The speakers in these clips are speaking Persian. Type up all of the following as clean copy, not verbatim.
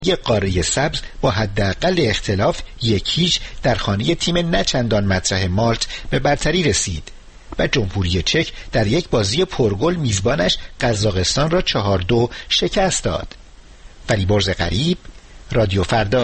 یک قاره سبز با حداقل اختلاف 1-0 در خانه تیم نچندان مطرح مالت به برتری رسید و جمهوری چک در یک بازی پرگل میزبانش قزاقستان را 4-2 شکست داد. فریبرز غریب، رادیو فردا.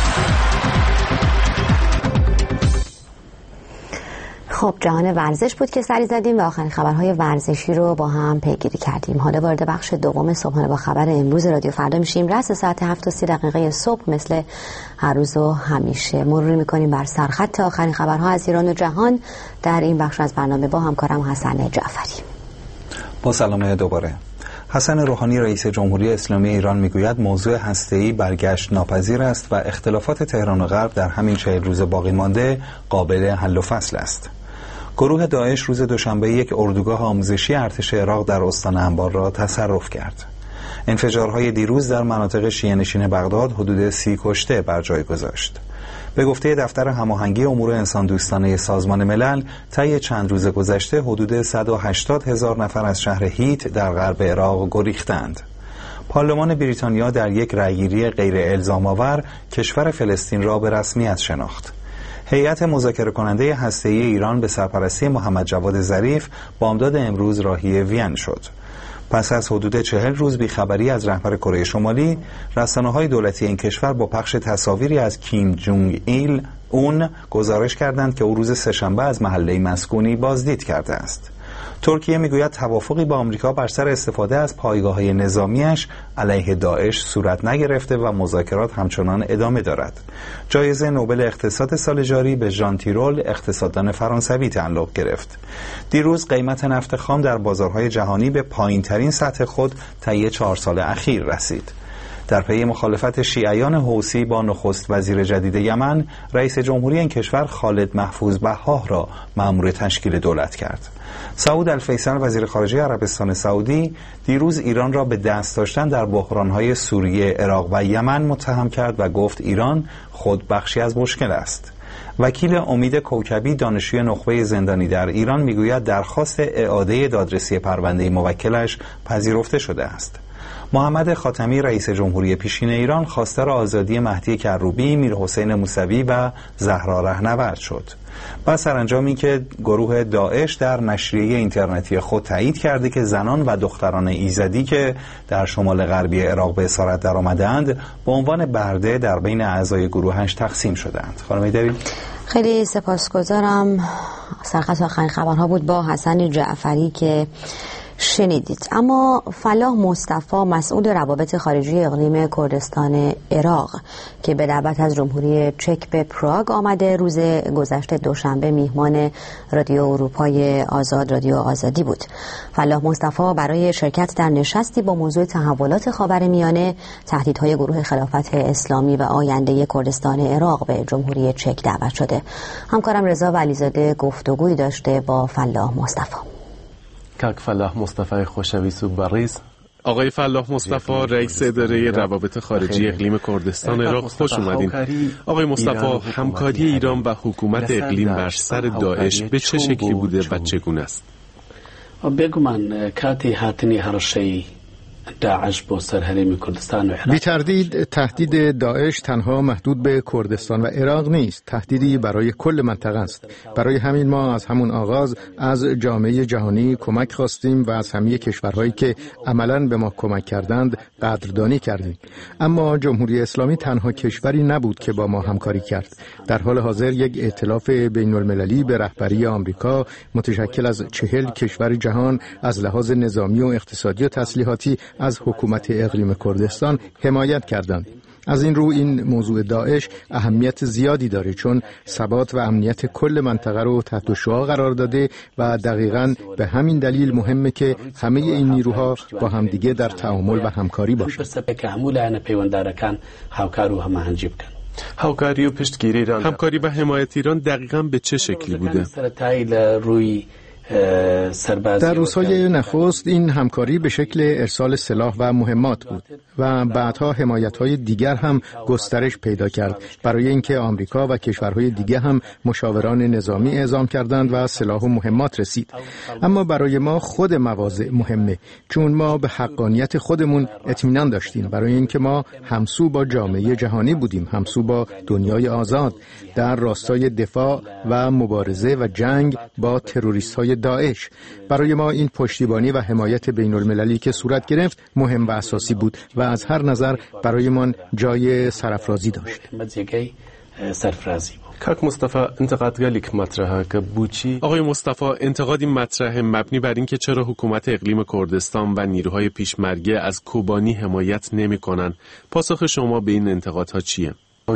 خب جهان ورزش بود که سری زدیم و آخرین خبرهای ورزشی رو با هم پیگیری کردیم. حالا وارد بخش دوم صبحانه با خبر امروز رادیو فردا میشیم. رأس ساعت 7:30 صبح مثل هر روز و همیشه مروری میکنیم بر سرخط آخرین خبرها از ایران و جهان در این بخش از برنامه با همکارم حسن جعفری. با سلام دوباره. حسن روحانی رئیس جمهوری اسلامی ایران میگوید موضوع هسته‌ای برگشت ناپذیر است و اختلافات تهران و غرب در همین 40 روز باقی مانده قابل حل و فصل است. گروه داعش روز دوشنبه یک اردوگاه آموزشی ارتش عراق در استان انبار را تصرف کرد. انفجارهای دیروز در مناطق شیعه‌نشین بغداد حدود 30 کشته بر جای گذاشت. به گفته دفتر هماهنگی امور انسان دوستانه سازمان ملل، طی چند روز گذشته حدود 180,000 نفر از شهر هیت در غرب عراق گریختند. پارلمان بریتانیا در یک رأیگیری غیر الزام آور کشور فلسطین را به رسمیت شناخت. هیئت مذاکره کننده هسته‌ای ایران به سرپرستی محمد جواد ظریف بامداد امروز راهی وین شد. پس از حدود 40 روز بیخبری از رهبر کره شمالی، رسانه‌های دولتی این کشور با پخش تصاویری از کیم جونگ ایل اون گزارش کردند که او روز سه‌شنبه از محله مسکونی بازدید کرده است. ترکیه میگوید توافقی با آمریکا بر سر استفاده از پایگاه‌های نظامیش علیه داعش صورت نگرفته و مذاکرات همچنان ادامه دارد. جایزه نوبل اقتصاد سال جاری به ژان تیرول اقتصاددان فرانسوی تعلق گرفت. دیروز قیمت نفت خام در بازارهای جهانی به پایین‌ترین سطح خود طی 4 سال اخیر رسید. در پی مخالفت شیعیان حوثی با نخست وزیر جدید یمن، رئیس جمهوری این کشور خالد محفوظ بهاه را مأمور تشکیل دولت کرد. سعود الفیصل وزیر خارجه عربستان سعودی دیروز ایران را به دست داشتن در بحران‌های سوریه، عراق و یمن متهم کرد و گفت ایران خود بخشی از مشکل است. وکیل امید کوکبی دانشجوی نخبه زندانی در ایران میگوید درخواست اعاده دادرسی پرونده موکلش پذیرفته شده است. محمد خاتمی رئیس جمهوری پیشین ایران خواستار آزادی مهدی کروبی، میرحسین موسوی و زهرا رهنورد شد. با سرانجامی که گروه داعش در نشریه اینترنتی خود تایید کرده که زنان و دختران ایزدی که در شمال غربی عراق به اسارت درآمدند به عنوان برده در بین اعضای گروهش تقسیم شدند. خانم ایدری، خیلی سپاسگزارم. سرخط آخرین خبرها بود با حسن جعفری که شنیدید. اما فلاح مصطفی مسئول روابط خارجی اقلیم کردستان عراق که به دعوت از جمهوری چک به پراگ آمده، روز گذشته دوشنبه میهمان رادیو اروپای آزاد، رادیو آزادی بود. فلاح مصطفی برای شرکت در نشستی با موضوع تحولات خاورمیانه، تهدیدهای گروه خلافت اسلامی و آینده کردستان عراق به جمهوری چک دعوت شده. همکارم رضا ولیزاده گفتگویی داشته با فلاح مصطفی. کاک فلاح مصطفی خوشوی سوبریز. آقای فلاح مصطفی رئیس اداره روابط خارجی اقلیم کردستان عراق، خوش اومدین. آقای مصطفی، همکاری ایران و حکومت اقلیم بر سر داعش به چه شکلی بوده و چگونه است؟ بگو من کاتی هاتنی هر شی داعش با سرحریم کردستان و عراق. بی تردید تهدید داعش تنها محدود به کردستان و عراق نیست، تهدیدی برای کل منطقه است. برای همین ما از همون آغاز از جامعه جهانی کمک خواستیم و از همه کشورهایی که عملاً به ما کمک کردند قدردانی کردیم. اما جمهوری اسلامی تنها کشوری نبود که با ما همکاری کرد. در حال حاضر یک ائتلاف بین المللی به رهبری آمریکا متشکل از 40 کشور جهان از لحاظ نظامی و اقتصادی و تسلیحاتی از حکومت اقلیم کردستان حمایت کردند. از این رو این موضوع داعش اهمیت زیادی داره، چون ثبات و امنیت کل منطقه رو تحت شعاع قرار داده و دقیقاً به همین دلیل مهمه که همه این نیروها با همدیگه در تعامل و همکاری باشند. همکاری و پشتگیری ایران، همکاری و حمایت ایران دقیقاً به چه شکلی بوده؟ روی در روزهای نخست این همکاری به شکل ارسال سلاح و مهمات بود و بعدها حمایت‌های دیگر هم گسترش پیدا کرد برای اینکه آمریکا و کشورهای دیگر هم مشاوران نظامی اعزام کردند و سلاح و مهمات رسید. اما برای ما خود مواضع مهمه، چون ما به حقانیت خودمون اطمینان داشتیم، برای اینکه ما همسو با جامعه جهانی بودیم، همسو با دنیای آزاد در راستای دفاع و مبارزه و جنگ با تروریست‌های داعش. برای ما این پشتیبانی و حمایت بین المللی که صورت گرفت مهم و اساسی بود و از هر نظر برایمان جای سرافرازی داشت. کاک مصطفی انتقاد گلیک مطرحه که بوچی آقای مصطفی انتقادی مطرحه مبنی بر اینکه چرا حکومت اقلیم کردستان و نیروهای پیشمرگه از کوبانی حمایت نمی‌کنند. پاسخ شما به این انتقادها چیه؟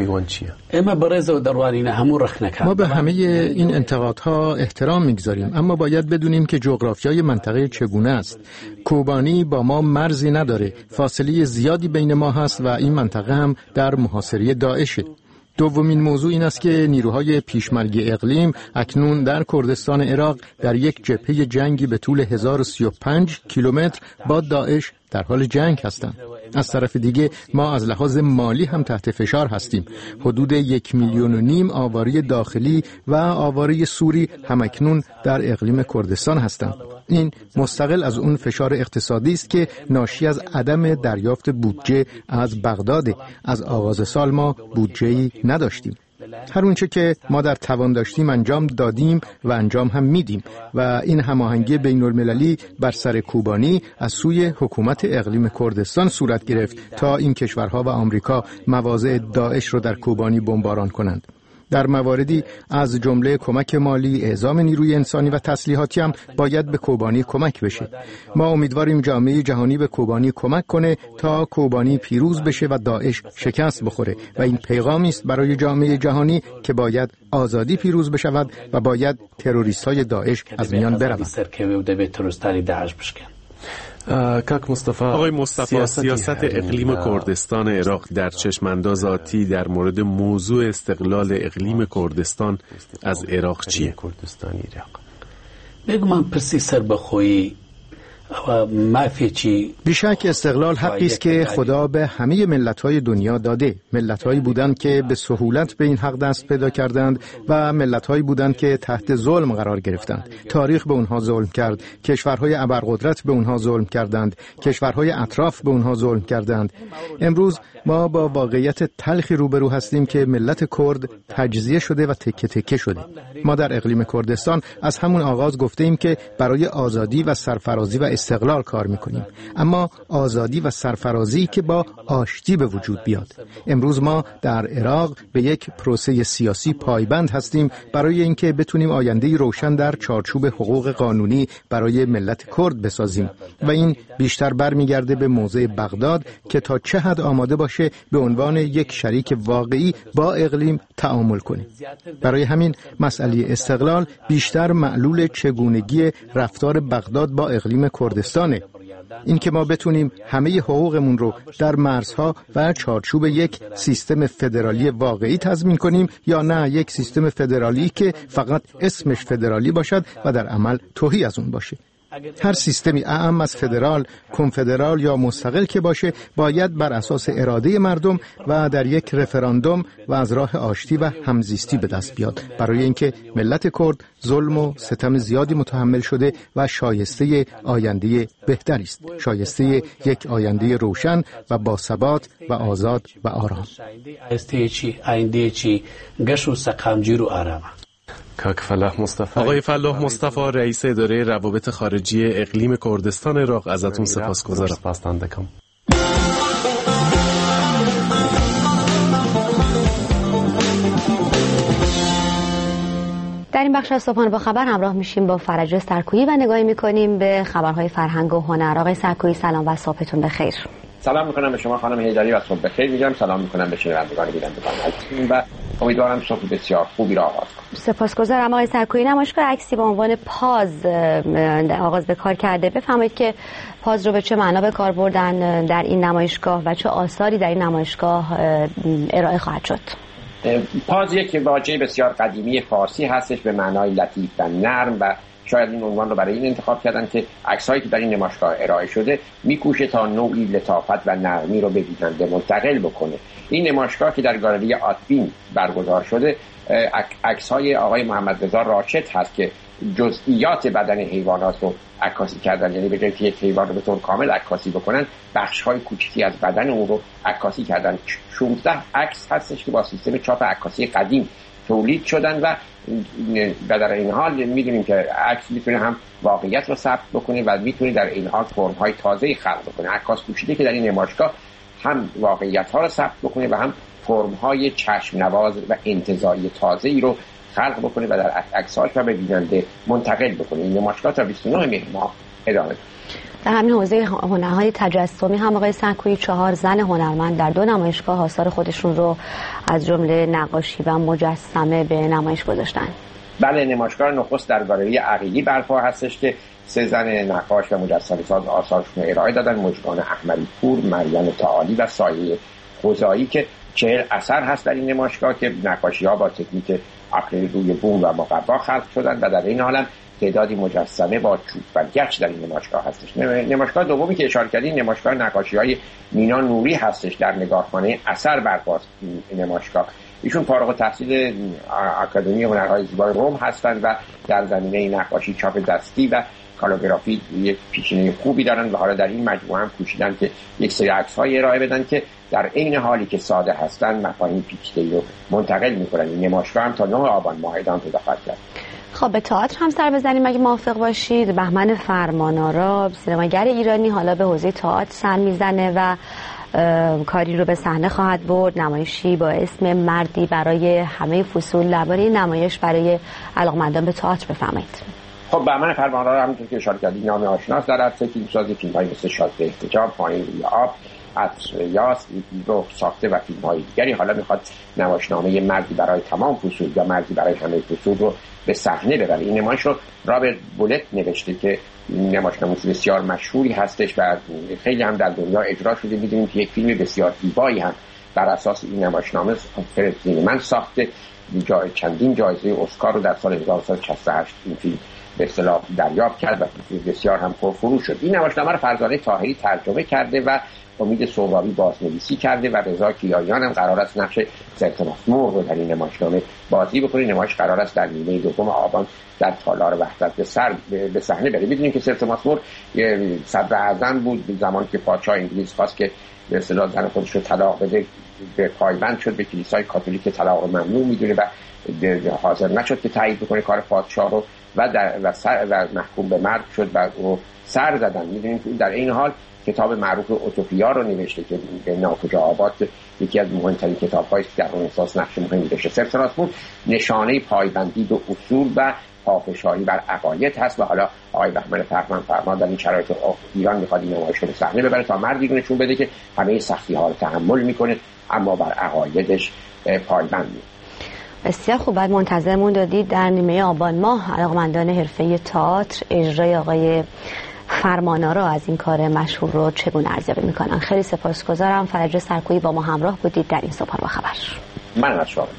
ما به همه این انتقادها احترام میگذاریم، اما باید بدونیم که جغرافیای منطقه چگونه است. کوبانی با ما مرزی نداره، فاصله زیادی بین ما هست و این منطقه هم در محاصره داعشه. دومین موضوع این است که نیروهای پیشمرگه اقلیم اکنون در کردستان عراق در یک جبهه جنگی به طول 1035 کیلومتر با داعش در حال جنگ هستند. از طرف دیگه ما از لحاظ مالی هم تحت فشار هستیم. حدود 1.5 میلیون آواره داخلی و آواره سوری همکنون در اقلیم کردستان هستند. این مستقل از اون فشار اقتصادی است که ناشی از عدم دریافت بودجه از بغداد. از آغاز سال ما بودجه‌ای نداشتیم. هر اونچه که ما در توان داشتیم انجام دادیم و انجام هم میدیم و این هماهنگی بین المللی بر سر کوبانی از سوی حکومت اقلیم کردستان صورت گرفت تا این کشورها و آمریکا مواضع داعش رو در کوبانی بمباران کنند. در مواردی از جمله کمک مالی، اعزام نیروی انسانی و تسلیحاتی هم باید به کوبانی کمک بشه. ما امیدواریم جامعه جهانی به کوبانی کمک کنه تا کوبانی پیروز بشه و داعش شکست بخوره و این پیغامی است برای جامعه جهانی که باید آزادی پیروز بشود و باید تروریست‌های داعش از میان بروند. کاک مصطفی آقای مصطفی سیاست اقلیم کردستان عراق در چشمانداز آتی در مورد موضوع استقلال اقلیم کردستان از عراق چیه؟ بگو من پرسی سر بخویی بیشک استقلال حقی است که خدا به همه ملت‌های دنیا داده. ملت‌هایی بودند که به سهولت به این حق دست پیدا کردند و ملت‌هایی بودند که تحت ظلم قرار گرفتند. تاریخ به اونها ظلم کرد، کشورهای ابرقدرت به اونها ظلم کردند، کشورهای اطراف به اونها ظلم کردند. امروز ما با واقعیت تلخی روبرو هستیم که ملت کرد تجزیه شده و تکه تکه شده. ما در اقلیم کردستان از همون آغاز گفتیم که برای آزادی و سرفرازی و استقلال کار میکنیم، اما آزادی و سرفرازی که با آشتی به وجود بیاد. امروز ما در عراق به یک پروسه سیاسی پایبند هستیم برای اینکه بتونیم آینده‌ای روشن در چارچوب حقوق قانونی برای ملت کرد بسازیم و این بیشتر برمیگرده به موضع بغداد که تا چه حد آماده باشه به عنوان یک شریک واقعی با اقلیم تعامل کنه. برای همین مسئله استقلال بیشتر معلول چگونگی رفتار بغداد با اقلیم کردستانه. این که ما بتونیم همه حقوقمون رو در مرزها و چارچوب یک سیستم فدرالی واقعی تضمین کنیم یا نه یک سیستم فدرالی که فقط اسمش فدرالی باشد و در عمل تهی از اون باشه. هر سیستمی اعم از فدرال، کنفدرال یا مستقل که باشه باید بر اساس اراده مردم و در یک رفراندوم و از راه آشتی و همزیستی به دست بیاد، برای اینکه ملت کرد ظلم و ستم زیادی متحمل شده و شایسته آینده بهتری است، شایسته یک آینده روشن و با ثبات و آزاد و آرام. آقای فلاح مصطفی رئیس اداره روابط خارجی اقلیم کردستان عراق، ازتون سپاسگزارم. در این بخش از صبحانه با خبر همراه میشیم با فرج سرکویی و نگاهی میکنیم به خبرهای فرهنگ و هنر. آقای سرکویی سلام و صبحتون بخیر. سلام میکنم به شما خانم هیدری و صبح بخیر میگم. سلام میکنم به شنوندگان بینندگان عزیزمون و امیدوارم صبح بسیار خوبی را آغاز کنیم. سپاسگزارم. آقای سرکویی، نمایشگاه عکسی با عنوان پاز آغاز به کار کرده. بفرمایید که پاز رو به چه معنا به کار بردن در این نمایشگاه و چه آثاری در این نمایشگاه ارائه خواهد شد؟ پاز یک واژه بسیار قدیمی فارسی هستش به معنای لطیف و نرم و شاید این عنوان رو برای این انتخاب کردن که عکس‌هایی که در این نمایشگاه ارائه شده میکوشه تا نوعی لطافت و نرمی رو به بیننده منتقل بکنه. این نمایشگاه که در گالری آتبین برگزار شده، عکس‌های آقای محمد رضا راشد هست که جزئیات بدن حیوانات رو عکاسی کردن، یعنی به جای که یک حیوان رو به طور کامل عکاسی بکنن، بخش‌های کوچکی از بدن اون رو عکاسی کردن. 16 عکس هستش که با سیستم چاپ عکاسی قدیم تولید شدن و در این حال می‌دونیم که عکس میتونه هم واقعیت رو ثبت بکنه و میتونه در این حال فرم‌های تازه‌ای خلق بکنه. عکاس کوشیده که در این نمایشگاه هم واقعیت‌ها رو ثبت بکنه و هم فرم‌های چشم نواز و انتزاعی تازه‌ای رو خلق بکنه و در عکس‌هاش رو به بیننده منتقل بکنه. این نمایشگاه تا 29 مهر ماه ادامه داره. در همین حوزه هنرهای تجسمی هم آقای سنکویی 4 زن هنرمند در 2 نمایشگاه آثار خودشون رو از جمله نقاشی و مجسمه به نمایش گذاشتن. بله، نمایشگاه نخست در گالری عقیلی برپا هستش که 3 زن نقاش و مجسمه ساز آثارشون ارائه دادن: مژگان احمدی پور، مریم تعالی و سایه خزایی که 40 اثر هست در این نمایشگاه که نقاشی‌ها با تکنیک اکریلیک روی بوم و مقوا خلق شدن و در این حال تعدادی مجسمه با چوب و گچ در این نمایشگاه هستش. نمایشگاه دومی که اشاره کردین نمایشگاه نقاشی‌های مینا نوری هستش در نگارخانه اثر برپاست. این نمایشگاه ایشون فارغ التحصیل آکادمی هنرهای زیبای روم هستند و در زمینه نقاشی چاپ دستی و کالیگرافی یک پیشینه خوبی دارن و حالا در این مجموعه هم کوشیدن که یک سری عکس‌های ارائه بدن که در عین حالی که ساده هستن مفاهیم پیچیده‌ای رو منتقل می‌کنن. این نمایشگاه هم تا 9 آبان ماه ادامه پیدا خواهد کرد. خب به تئاتر هم سر بزنیم اگه موافق باشید. بهمن فرمانآرا سینماگر ایرانی حالا به حوزه تئاتر سر میزنه و کاری رو به صحنه خواهد برد. نمایشی با اسم مردی برای همه فصول. درباره این نمایش برای علاقه‌مندان به تئاتر بفرمایید. خب بهمن فرمانآرا همونطور که اشاره کردید نام آشناس دارد. فیلمسازی فیلم‌های مثل شازده احتجاب، پایین روی آب، عطر یاس رو ساخته و فیلم‌های دیگری. حالا میخواد نمایشنامه مردی برای تمام فصول یا مردی برای همه فصول رو به صحنه ببره. این نمایش رو رابرت بولت نوشته که نمایشنامه بسیار مشهوری هستش و خیلی هم در دنیا اجرا شده. می‌دونیم که یک فیلم بسیار زیبایی هم بر اساس این نمایشنامه فرد زینمن ساخته. چندین جایزه اسکار رو در سال 1968 این فیلم به اصطلاح دریافت کرد و بسیار هم پرفروش شد. این نمایشنامه رو فرزانه طاهری ترجمه کرده و امید سهرابی بازنویسی کرده و رضا کیانیان هم قرار است نقش سرتماسمور رو در این نمایشنامه بازی بکنه. نمایش قرار است در نیمه دوم آبان در تالار وحدت به صحنه بره. می‌دونیم که سرتماسمور صدر اعظم بود زمانی که پادشاه انگلیس خواست که به اصطلاح زن خودش رو طلاق بده، به پایبند شد به کلیسای کاتولیک طلاق رو ممنوع می‌دونه و حاضر نشد که تایید بکنه کار پادشاه رو و محکوم به مرگ شد و او سر زدن. می‌دونیم که در این حال کتاب معروف اوتوپیا رو نوشته که به ناکجا آباد یکی از مهمترین کتاب‌هایی است که در رنسانس نقش مهمی داشته. سرتماسمور نشانه پایبندی به اصول و پافشاری بر عقاید هست و حالا آقای بهمن فرمان در این شرایط ایران می‌خواد این نمایش رو به صحنه ببره تا مردی رو نشون بده که همه سختی‌ها رو تحمل می‌کنه اما بر عقایدش پایبند نیست. بسیار خوب. بعد منتظرمون دادید در نیمه آبان ماه علاقه‌مندان حرفه تئاتر اجرای آقای فرمانآرا از این کار مشهور رو چگونه ارزیابی میکنن. خیلی سپاسگزارم. فرج سرکویی با ما همراه بودید در این صبح با خبر. من از شما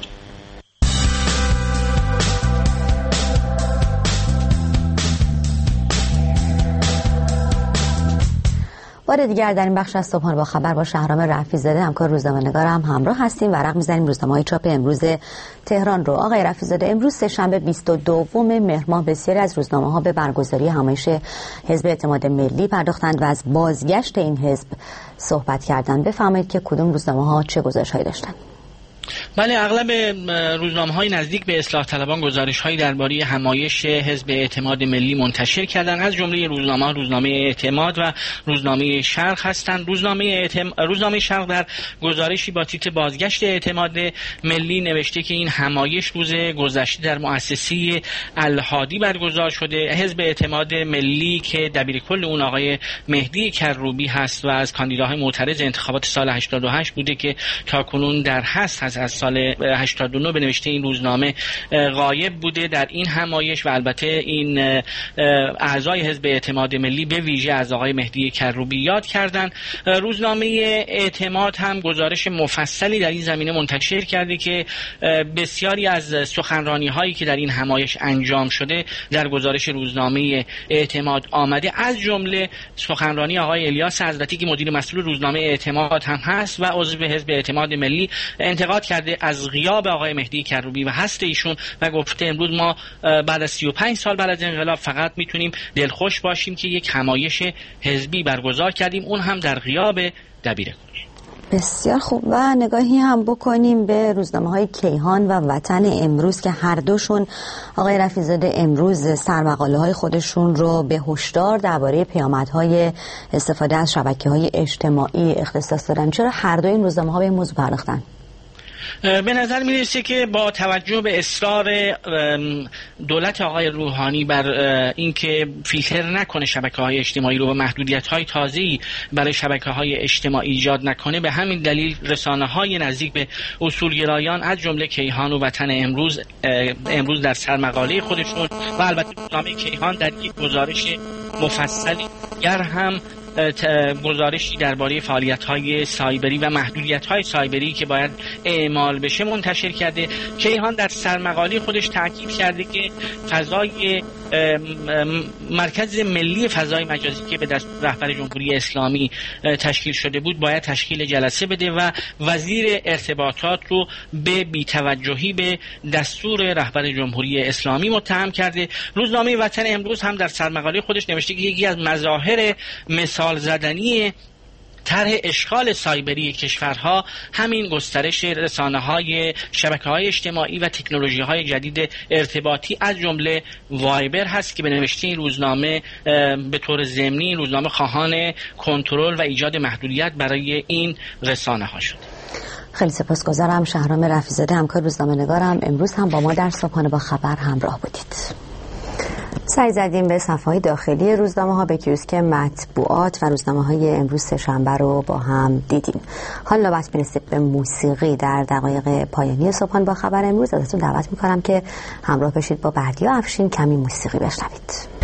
بار دیگر در این بخش از صبحانه با خبر با شهرام رفیع‌زاده همکار روزنامه‌نگارم همراه هستیم. ورق می‌زنیم روزنامه‌های چاپ امروز تهران رو. آقای رفیع‌زاده، امروز سه‌شنبه 22 مهر ماه بسیاری از روزنامه‌ها به برگزاری همایش حزب اعتماد ملی پرداختند و از بازگشت این حزب صحبت کردند. بفرمایید که کدوم روزنامه‌ها چه گزارش‌هایی داشتند؟ بله، اغلب روزنامه‌های نزدیک به اصلاح طلبان گزارش‌هایی درباره همایش حزب اعتماد ملی منتشر کردند. از جمله روزنامه اعتماد و روزنامه شرق هستند. روزنامه شرق در گزارشی با تیتر بازگشت اعتماد ملی نوشته که این همایش روز گذشته در مؤسسه الهادی برگزار شده. حزب اعتماد ملی که دبیرکل اون آقای مهدی کروبی هست و از کاندیداهای معترض انتخابات سال 88 بوده که تاکنون در حذف از هست. از سال 89 به نوشته این روزنامه غایب بوده در این همایش و البته این اعضای حزب اعتماد ملی به ویژه از آقای مهدی کروبی یاد کردن. روزنامه اعتماد هم گزارش مفصلی در این زمینه منتشر کرده که بسیاری از سخنرانی هایی که در این همایش انجام شده در گزارش روزنامه اعتماد آمده، از جمله سخنرانی آقای الیاس حضرتی که مدیر مسئول روزنامه اعتماد هم هست و عضو حزب اعتماد ملی انتقاد کرده از غیاب آقای مهدی کروبی و هست ایشون و گفته امروز ما بعد از 35 سال بعد از انقلاب فقط میتونیم دلخوش باشیم که یک همایش حزبی برگزار کردیم، اون هم در غیاب دبیر کل. بسیار خوب. و نگاهی هم بکنیم به روزنامه‌های کیهان و وطن امروز که هر دوشون آقای رفیع‌زاده امروز سرمقاله‌های خودشون رو به هشدار درباره پیامدهای استفاده از شبکه‌های اجتماعی اختصاص دادن. چرا هر دو این روزنامه‌ها به این موضوع پرداختن؟ به نظر میرسه که با توجه به اصرار دولت آقای روحانی بر اینکه فیلتر نکنه شبکه‌های اجتماعی رو و محدودیت‌های تازه‌ای برای شبکه‌های اجتماعی ایجاد نکنه، به همین دلیل رسانه‌های نزدیک به اصولگرایان از جمله کیهان و وطن امروز در سرمقاله خودشون و البته روزنامه کیهان در یک گزارش مفصلی هم گزارشی درباره فعالیت‌های سایبری و محدودیت‌های سایبری که باید اعمال بشه منتشر کرده. کیهان در سرمقاله خودش تاکید کرده که فضای مرکز ملی فضای مجازی که به دستور رهبر جمهوری اسلامی تشکیل شده بود باید تشکیل جلسه بده و وزیر ارتباطات رو به بی‌توجهی به دستور رهبر جمهوری اسلامی متهم کرده. روزنامه وطن امروز هم در سرمقاله خودش نوشته که یکی از مظاهر مثال زدنی طرح اشغال سایبری کشورها همین گسترش رسانه‌های شبکه‌های اجتماعی و تکنولوژی‌های جدید ارتباطی از جمله وایبر هست که به نوشته این روزنامه به طور ضمنی روزنامه خواهان کنترل و ایجاد محدودیت برای این رسانه‌ها شد. خیلی سپاسگزارم. شهرام رفیع‌زاده همکار روزنامه‌نگارم امروز هم با ما در صبحانه با خبر همراه بودید. سعی زدیم به صفحه‌های داخلی روزنامه‌ها به کیوسک مطبوعات و روزنامه‌های امروز سه‌شنبه رو با هم دیدیم. حالا نوبت می‌رسید به موسیقی در دقایق پایانی صبحانه با خبر امروز. ازتون دعوت می‌کنم که همراه بشید با بردیا افشین کمی موسیقی بشنوید.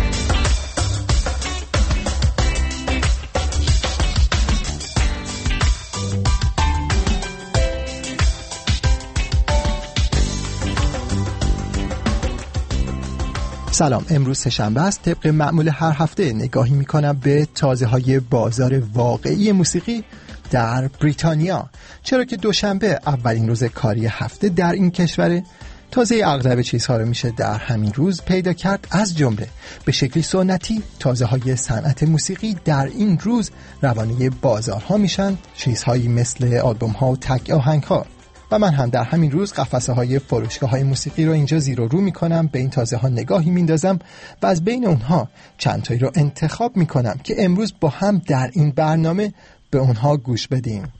سلام، امروز سه‌شنبه است. طبق معمول هر هفته نگاهی میکنم به تازه‌های بازار واقعی موسیقی در بریتانیا، چرا که دوشنبه اولین روز کاری هفته در این کشوره. تازه اغلب چیزها رو میشه در همین روز پیدا کرد، از جمله به شکلی سنتی تازه‌های صنعت موسیقی در این روز روانه بازارها میشن، چیزهایی مثل آلبوم‌ها و تک آهنگ‌ها. و من هم در همین روز قفسه‌های فروشگاه‌های موسیقی رو اینجا زیر و رو می‌کنم، به این تازه‌ها نگاهی می‌اندازم و از بین اونها چند تایی رو انتخاب می‌کنم که امروز با هم در این برنامه به اونها گوش بدیم.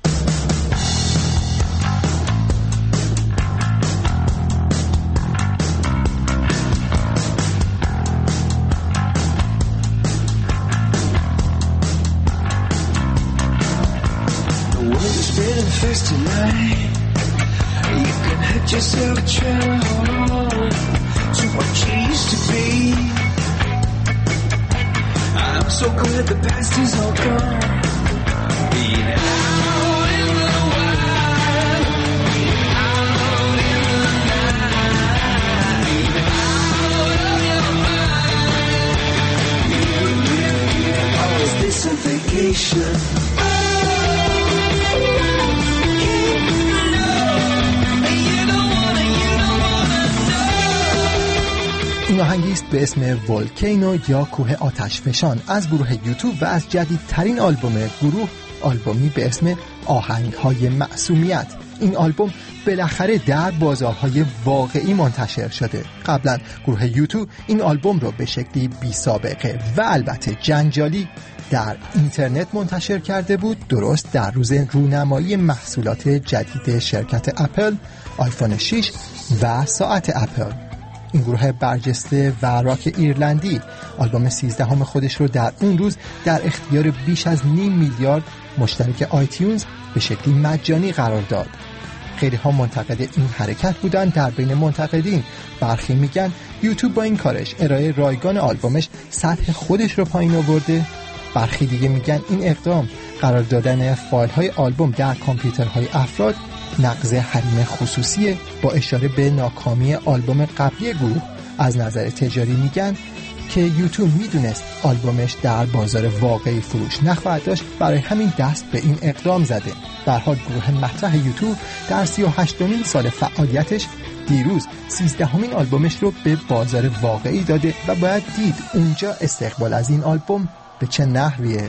Yourself trying to hold on to what you used to be. I'm so glad the past is all gone. Being out in the wild, being out in the night, being out of your mind. Oh, is this a vacation? این آهنگی است به اسم ولکینو یا کوه آتش فشان از گروه یوتیوب و از جدیدترین آلبوم گروه، آلبومی به اسم آهنگ‌های معصومیت. این آلبوم بالاخره در بازارهای واقعی منتشر شده. قبلا گروه یوتیوب این آلبوم رو به شکلی بی سابقه و البته جنجالی در اینترنت منتشر کرده بود، درست در روز رونمایی محصولات جدید شرکت اپل، آیفون 6 و ساعت اپل. این گروه برجسته و راک ایرلندی آلبوم 13 خودش رو در اون روز در اختیار بیش از 500 میلیارد مشترک آیتیونز به شکلی مجانی قرار داد. خیلی ها منتقد این حرکت بودن. در بین منتقدین برخی میگن یوتیوب با این کارش ارائه رایگان آلبومش سطح خودش رو پایین آورده. برخی دیگه میگن این اقدام قرار دادن فایل های آلبوم در کامپیوترهای افراد نقض حریم خصوصیه. با اشاره به ناکامی آلبوم قبلی گروه از نظر تجاری میگن که یوتیوب میدونست آلبومش در بازار واقعی فروش نخواهد داشت، برای همین دست به این اقدام زده. در حال گروه مطرح یوتیوب در 38مین سال فعالیتش دیروز 13مین آلبومش رو به بازار واقعی داده و باید دید اونجا استقبال از این آلبوم به چه نحویه.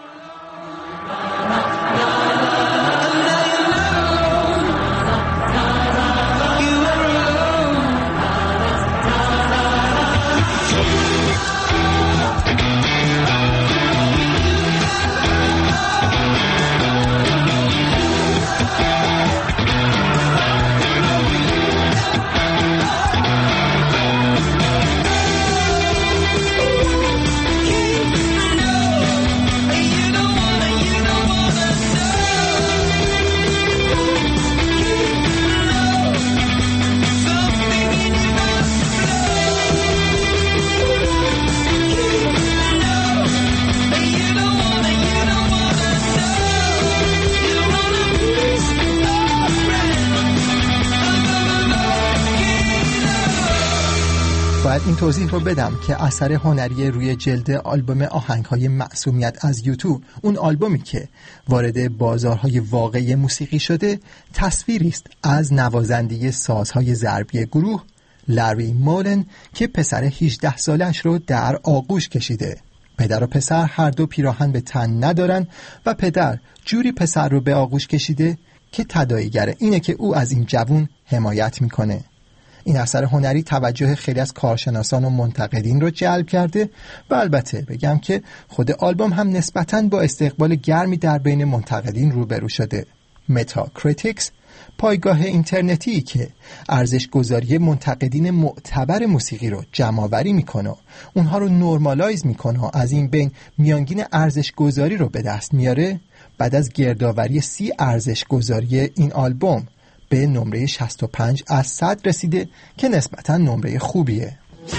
باید این توضیح رو بدم که اثر هنری روی جلد آلبوم آهنگ‌های معصومیت از یوتیوب، اون آلبومی که وارد بازارهای واقعی موسیقی شده، تصویری است از نوازنده سازهای ضربی گروه لری مولن که پسر 18 سالش رو در آغوش کشیده. پدر و پسر هر دو پیراهن به تن ندارن و پدر جوری پسر رو به آغوش کشیده که تداعیگره اینه که او از این جوون حمایت میکنه. این اثر هنری توجه خیلی از کارشناسان و منتقدین رو جلب کرده و البته بگم که خود آلبوم هم نسبتاً با استقبال گرمی در بین منتقدین روبرو شده. متاکریتیکس، پایگاه اینترنتی که ارزش گذاری منتقدین معتبر موسیقی رو جمع‌آوری میکنه، اونها رو نورمالایز میکنه، از این بین میانگین ارزش گذاری رو به دست میاره، بعد از گردآوری 30 ارزش گذاری این آلبوم به نمره 65 از 100 رسیده که نسبتاً نمره خوبیه.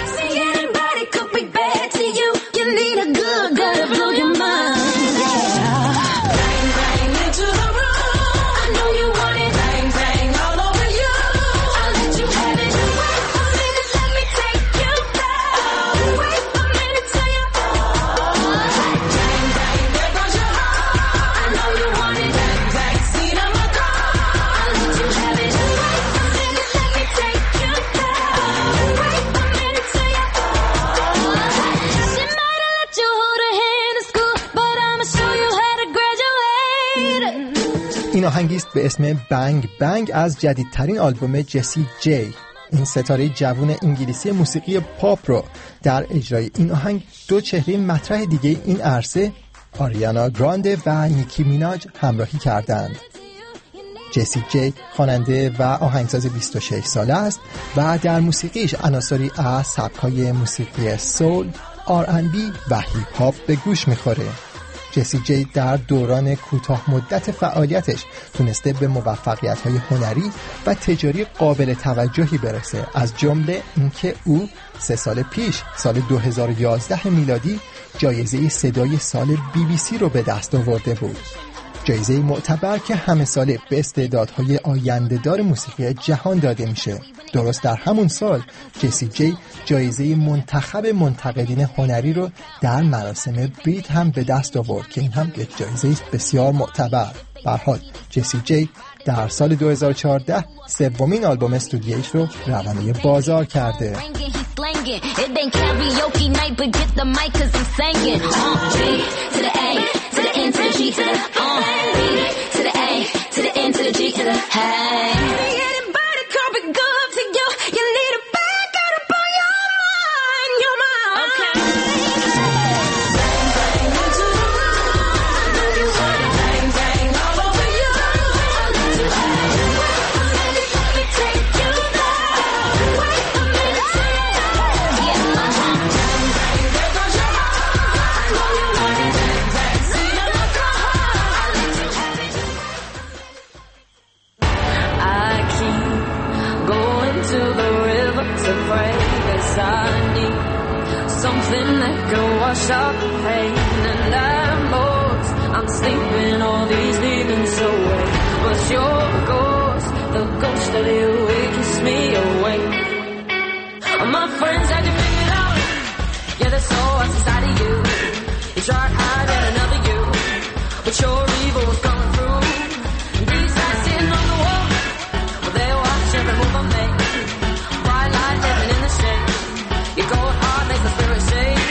این آهنگی است به اسم بنگ بنگ از جدیدترین آلبوم جسی جی. این ستاره جوان انگلیسی موسیقی پاپ رو در اجرای این آهنگ دو چهره مطرح دیگه این عرصه، آریانا گرانده و نیکی میناج همراهی کردند. جسی جی خواننده و آهنگساز 26 ساله است و در موسیقیش عناصری از سبک‌های موسیقی سول، R&B و هیپ هاپ به گوش می‌خوره. جسی جی در دوران کوتاه مدت فعالیتش تونسته به موفقیت‌های هنری و تجاری قابل توجهی برسه، از جمله اینکه او 3 سال پیش سال 2011 میلادی جایزه صدای سال BBC رو به دست آورده بود. جایزه معتبر که همه ساله به استعدادهای آینده‌دار موسیقی جهان داده میشه. درست در همون سال جسی جی جایزه منتخب منتقدین هنری رو در مراسم بریت هم به دست آورد که این هم یک جایزه است بسیار معتبر. به هر حال جسی جی در سال 2014 سومین آلبوم استودیویش رو روانه بازار کرده. I something that can wash out the pain. And at most, I'm sleeping, all these demons away. But your ghost, the ghost of you, it keeps me awake. My friends had you figured out. Yeah, there's so what's inside of you. You tried hiding another you, but your evil was coming through. These eyes sitting on the wall, well, they watch every move I make. Bright light living in the shade. Your cold heart makes the spirit shake.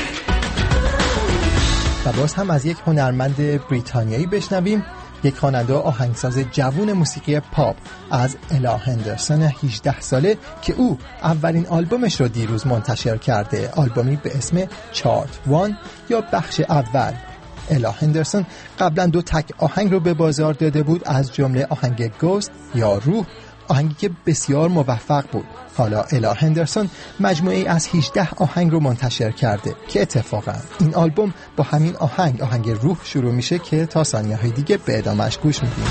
و باز هم از یک هنرمند بریتانیایی بشنویم، یک خواننده و آهنگساز جوون موسیقی پاپ از الا هندرسون 18 ساله که او اولین آلبومش رو دیروز منتشر کرده، آلبومی به اسم چارت وان یا بخش اول. الا هندرسون قبلا 2 تک آهنگ رو به بازار داده بود، از جمله آهنگ گوست یا روح، آهنگی که بسیار موفق بود. حالا الا هندرسون مجموعه‌ای از 18 آهنگ رو منتشر کرده که اتفاقا این آلبوم با همین آهنگ روح شروع میشه که تا ثانیه‌های دیگه به ادامهش گوش میدیم.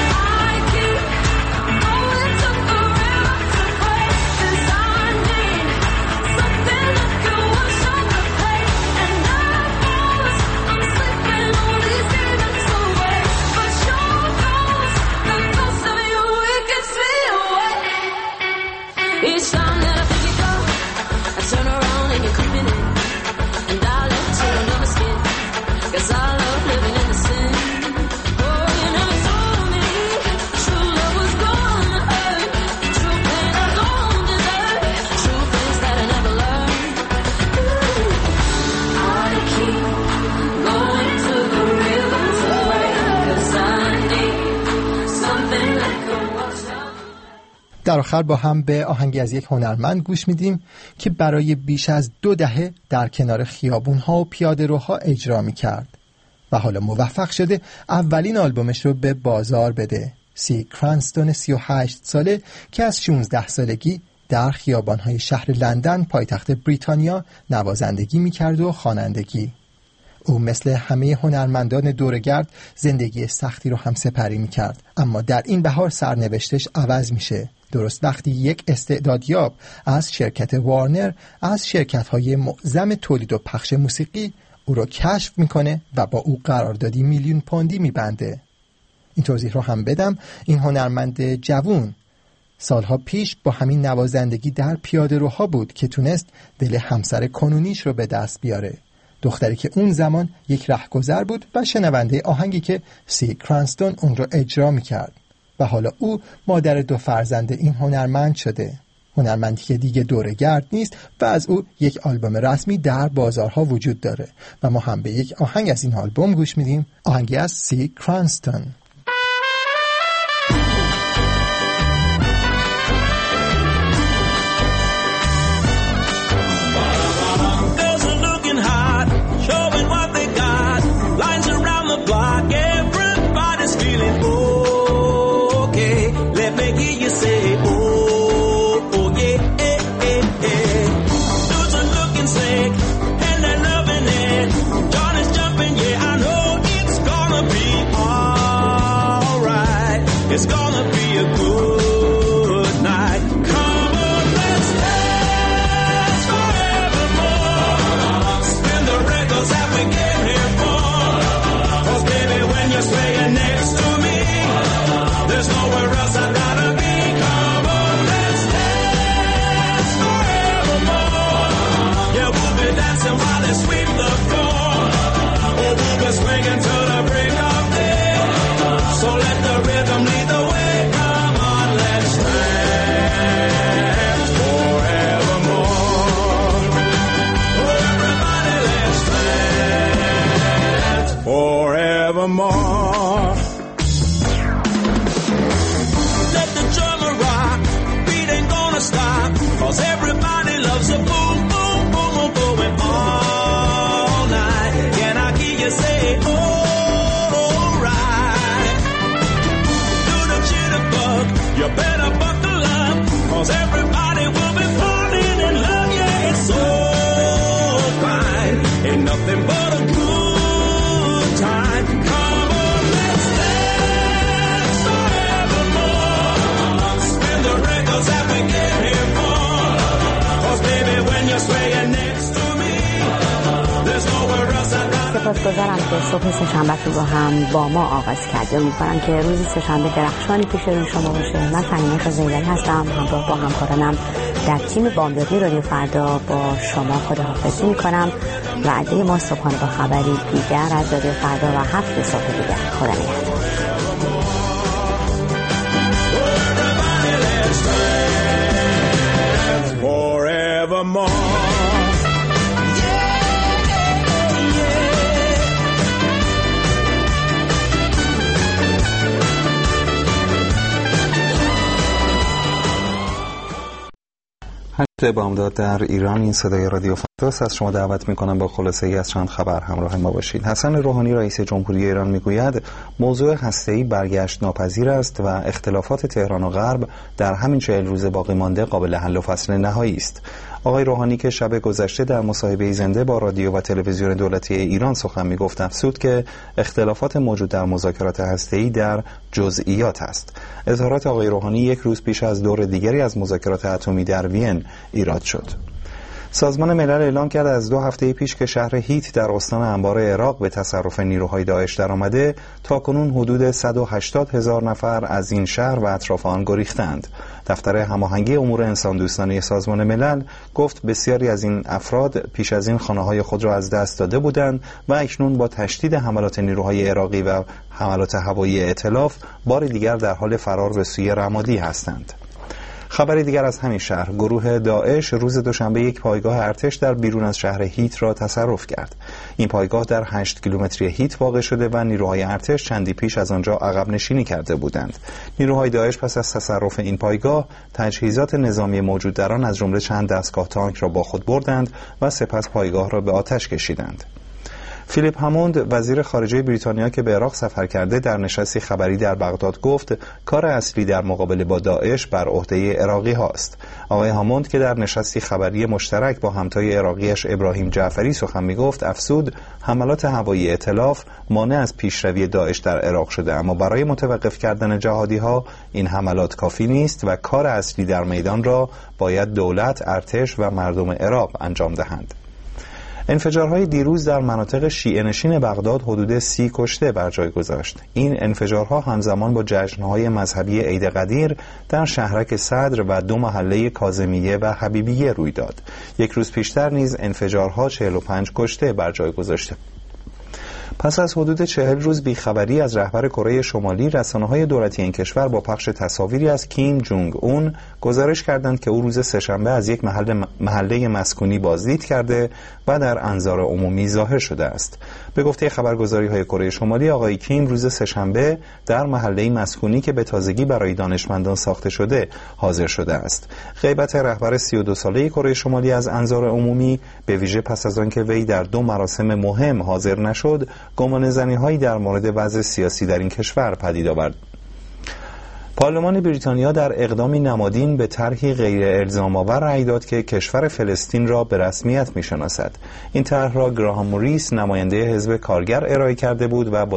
در آخر با هم به آهنگی از یک هنرمند گوش میدیم که برای بیش از 2 دهه در کنار خیابون‌ها و پیاده‌روها اجرا می‌کرد و حالا موفق شده اولین آلبومش رو به بازار بده. سی کرانستون 38 ساله که از 16 سالگی در خیابان‌های شهر لندن پایتخت بریتانیا نوازندگی می‌کرد و خوانندگی. او مثل همه هنرمندان دورگرد زندگی سختی رو هم سپری می‌کرد، اما در این بهار سرنوشتش عوض میشه. درست وقتی یک استعدادیاب از شرکت وارنر، از شرکت‌های معظم تولید و پخش موسیقی، او رو کشف میکنه و با او قراردادی $1 میلیون میبنده. این توضیح رو هم بدم، این هنرمند جوون سالها پیش با همین نوازندگی در پیاده‌روها بود که تونست دل همسر کنونیش رو به دست بیاره، دختری که اون زمان یک رهگذر بود و شنونده آهنگی که سی کرانستون اون رو اجرا میکرد. و حالا او مادر 2 فرزند این هنرمند شده، هنرمندی که دیگه دوره‌گرد نیست و از او یک آلبوم رسمی در بازارها وجود داره و ما هم به یک آهنگ از این آلبوم گوش میدیم، آهنگی از سی کرانستون. John is jumping, yeah, I know it's gonna be all سپاسگزارم که صبح سه‌شنبه رو هم با ما آغاز کردید. امیدوارم که روز سه‌شنبه درخشانی پیش روی شما باشه. من فهیمه خزیلری هستم، همراه با همکارانم در تیم بامدادی رادیو فردا با شما خداحافظی میکنم. وعده ما صبحانه با خبری دیگر از رادیو فردا و 7 صبح دیگر. خدا نگهدار. هشت بامداد در ایران، این صدای رادیو فردا از شما دعوت میکنم با خلاصه ای از چند خبر همراه ما باشید. حسن روحانی رئیس جمهوری ایران میگوید موضوع هسته‌ای برگشت ناپذیر است و اختلافات تهران و غرب در همین 40 روز باقی مانده قابل حل و فصل نهایی است. آقای روحانی که شب گذشته در مصاحبه زنده با رادیو و تلویزیون دولتی ایران سخن میگفت افزود که اختلافات موجود در مذاکرات هسته‌ای در جزئیات است. اظهارات آقای روحانی یک روز پیش از دور دیگری از مذاکرات اتمی در وین ایراد شد. سازمان ملل اعلام کرد از 2 هفته پیش که شهر هیت در استان انبار عراق به تصرف نیروهای داعش درآمده، تاکنون حدود 180,000 نفر از این شهر و اطراف آن گریختند. دفتر هماهنگی امور انسان دوستانه سازمان ملل گفت بسیاری از این افراد پیش از این خانه‌های خود را از دست داده بودند و اکنون با تشدید حملات نیروهای عراقی و حملات هوایی ائتلاف بار دیگر در حال فرار به سوی رمادی هستند. خبری دیگر از همین شهر، گروه داعش روز دوشنبه یک پایگاه ارتش در بیرون از شهر هیت را تصرف کرد. این پایگاه در 8 کیلومتری هیت واقع شده و نیروهای ارتش چندی پیش از آنجا عقب نشینی کرده بودند. نیروهای داعش پس از تصرف این پایگاه تجهیزات نظامی موجود در آن از جمله چند دستگاه تانک را با خود بردند و سپس پایگاه را به آتش کشیدند. فیلیپ هاموند وزیر خارجه بریتانیا که به عراق سفر کرده در نشستی خبری در بغداد گفت کار اصلی در مقابله با داعش بر عهده عراقی هاست. آقای هاموند که در نشستی خبری مشترک با همتای عراقیش ابراهیم جعفری سخن میگفت افزود حملات هوایی ائتلاف مانع از پیشروی داعش در عراق شده، اما برای متوقف کردن جهادی ها این حملات کافی نیست و کار اصلی در میدان را باید دولت، ارتش و مردم عراق انجام دهند. انفجارهای دیروز در مناطق شیعه نشین بغداد حدود 30 کشته بر جای گذاشت. این انفجارها همزمان با جشنهای مذهبی عید قدیر در شهرک صدر و 2 محله کاظمیه و حبیبیه روی داد. یک روز پیشتر نیز انفجارها 45 کشته بر جای گذاشته. پس از حدود 40 روز بیخبری از رهبر کره شمالی، رسانه‌های دولتی این کشور با پخش تصاویری از کیم جونگ اون گزارش کردند که او روز سه‌شنبه از یک محله مسکونی بازدید کرده و در انظار عمومی ظاهر شده است. به گفته خبرگزاری‌های کره شمالی، آقای کیم روز سه‌شنبه در محله مسکونی که به تازگی برای دانشمندان ساخته شده حاضر شده است. غیبت رهبر 32 ساله کره شمالی از انظار عمومی به ویژه پس از آنکه وی در 2 مراسم مهم حاضر نشد، گمانه‌زنی‌هایی در مورد وضع سیاسی در این کشور پدید آورد. پارلمان بریتانیا در اقدامی نمادین به طرحی غیر الزام‌آور رأی داد که کشور فلسطین را به رسمیت می‌شناسد. این طرح را گراهام موریس نماینده حزب کارگر ارائه کرده بود و با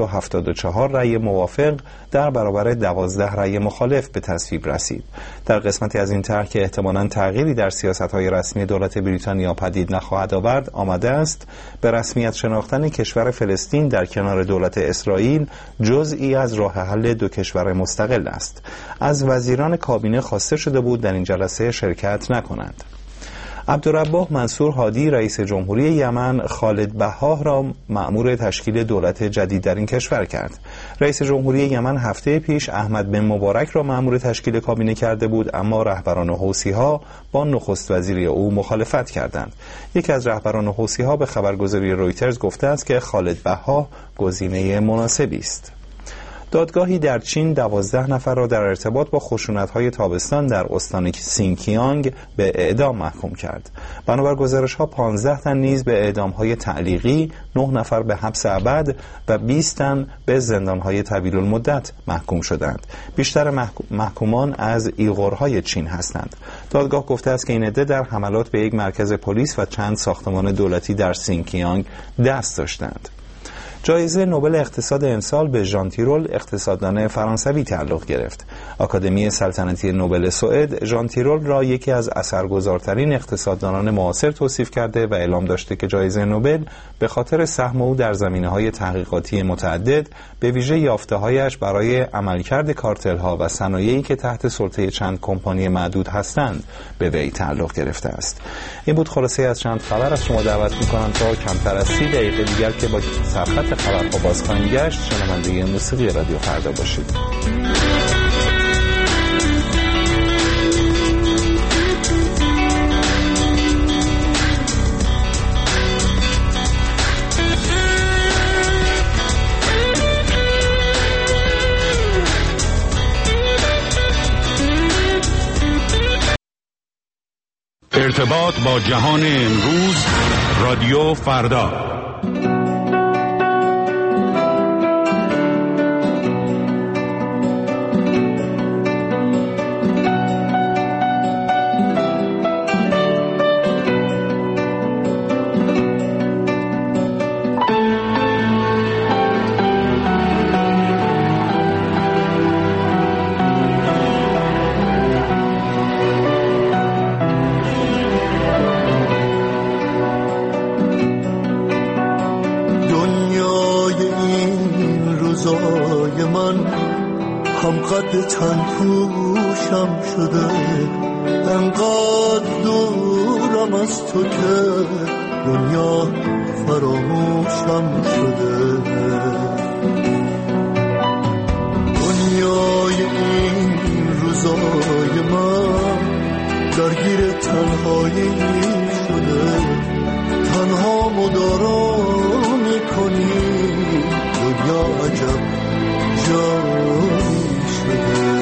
274 رأی موافق در برابر 12 رأی مخالف به تصویب رسید. در قسمتی از این طرح که احتمالاً تغییری در سیاست‌های رسمی دولت بریتانیا پدید نخواهد آورد، آمده است به رسمیت شناختن کشور فلسطین در کنار دولت اسرائیل جزئی از راه حل 2 کشور مستقل است. از وزیران کابینه خواسته شده بود در این جلسه شرکت نکنند. عبدالرباح منصور هادی رئیس جمهوری یمن خالد بحاه را مأمور تشکیل دولت جدید در این کشور کرد. رئیس جمهوری یمن هفته پیش احمد بن مبارک را مأمور تشکیل کابینه کرده بود، اما رهبران حوثی‌ها با نخست وزیری او مخالفت کردند. یکی از رهبران حوثی‌ها به خبرگزاری رویترز گفته است که خالد بحاه گزینه مناسبی است. دادگاهی در چین 12 نفر را در ارتباط با خشونت‌های تابستان در استان سینکیانگ به اعدام محکوم کرد. بنابر گزارش‌ها 15 تن نیز به اعدام‌های تعلیقی، 9 نفر به حبس ابد و 20 تن به زندان‌های طویل المدت محکوم شدند. بیشتر محکومان از ایغورهای چین هستند. دادگاه گفته است که این عده در حملات به یک مرکز پلیس و چند ساختمان دولتی در سینکیانگ دست داشتند. جایزه نوبل اقتصاد امسال به ژان تیرول اقتصاددان فرانسوی تعلق گرفت. آکادمی سلطنتی نوبل سوئد ژان تیرول را یکی از اثرگذارترین اقتصاددانان معاصر توصیف کرده و اعلام داشته که جایزه نوبل به خاطر سهم او در زمینه‌های تحقیقاتی متعدد، به ویژه یافته‌هایش برای عملکرد کارتل‌ها و صنایعی که تحت سلطه چند کمپانی معدود هستند به وی تعلق گرفته است. این بود خلاصه از چند خبر. از شما دعوت می‌کنم تا کمتر از 30 دقیقه دیگر که با سرخط خبرها باز خواهیم گشت شنونده موسیقی رادیو فردا باشید. ارتباط با جهان امروز، رادیو فردا. قد تن پوشم شده، انقدر دورم از تو که دنیا فراموشم شده. دنیای این روزای من درگیر تنهایی شده، تنها مدارا میکنی دنیا عجب جایی شده.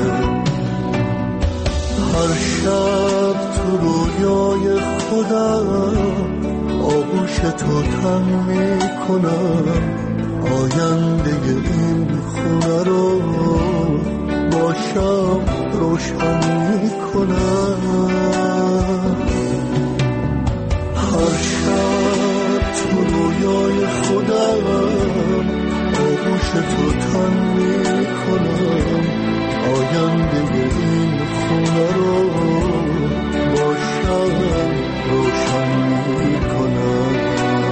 هر شب تو رویای خودم آغوش تو تن میکنم، آینده این خونه رو با شب روشن میکنم. هر شب تو رویای خودم آغوش تو تن میکنم، آینده این خونه رو با شب روشن میکنم.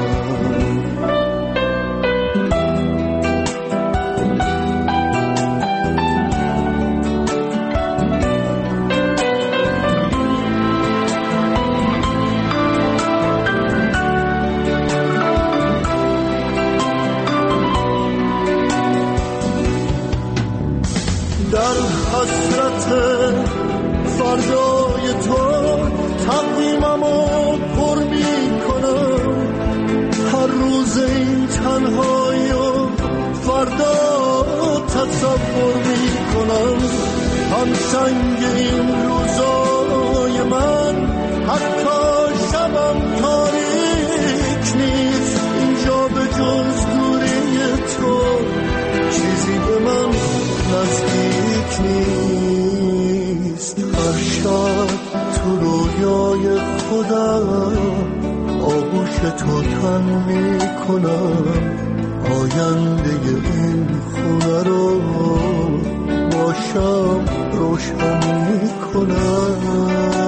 فردای تو تقویممو پر میکنم، هر روز این تنهایی و فردا تصور میکنم. هم سنگ این روزای من حتی شبم تاریک نیست، اینجا به جز دوری تو چیزی به من نزدیک نیست. هر شب تو رویای خودم آغوش تو تن میکنم، آینده این خونه رو با شب روشن میکنم.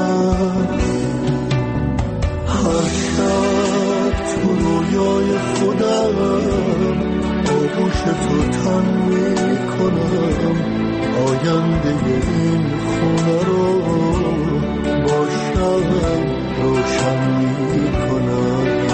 هر شب تو رویای خودم آغوش تو تن میکنم، آینده این خونه رو با شب روشن میکنم.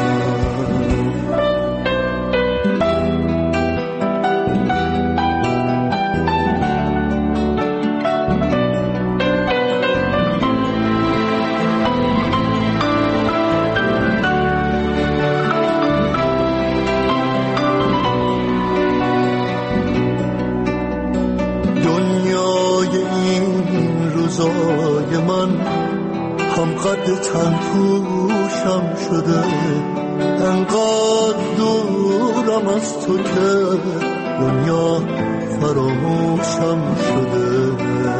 من هم قد تن پوشم شده، انقدر دورم از تو که دنیا فراموشم شده.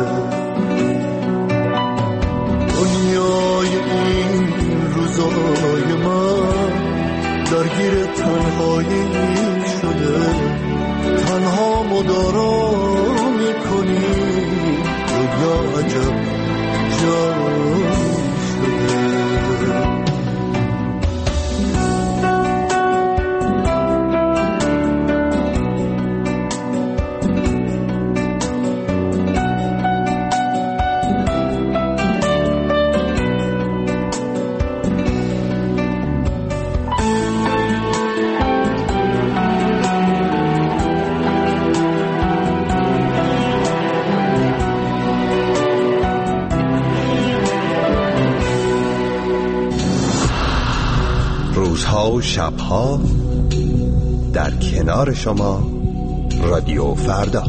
دنیای این روزای من درگیر تنهایی روزها و شبها در کنار شما رادیو فردا.